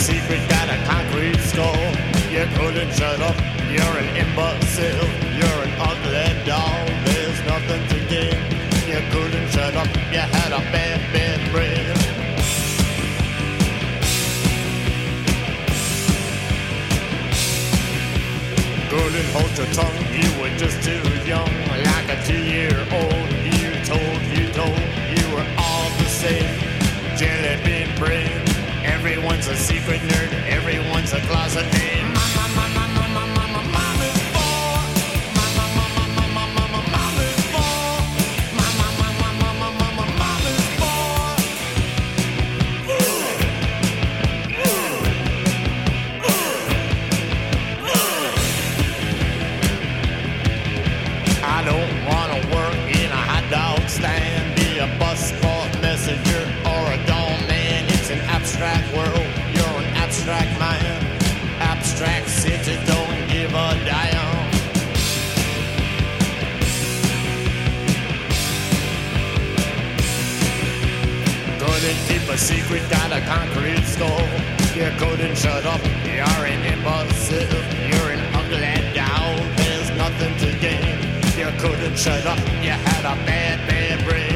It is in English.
secret, got a concrete skull. You couldn't shut up, you're an imbecile. You're an ugly doll, there's nothing to gain. You couldn't shut up, you had a bad brain. Couldn't hold your tongue, you were just too young. Like a 2-year-old, you told you were all the same. Jelly bean brain, everyone's a secret nerd, everyone's a closet name. I don't wanna work in a hot dog stand, be a busboy messenger or a doorman. It's an abstract world, you're an abstract man. Abstract city, don't give a damn. Couldn't keep a secret, got a concrete skull. You couldn't shut up, you're an imbecile. You're an ugly doll, there's nothing to gain. You couldn't shut up, you had a bad brain.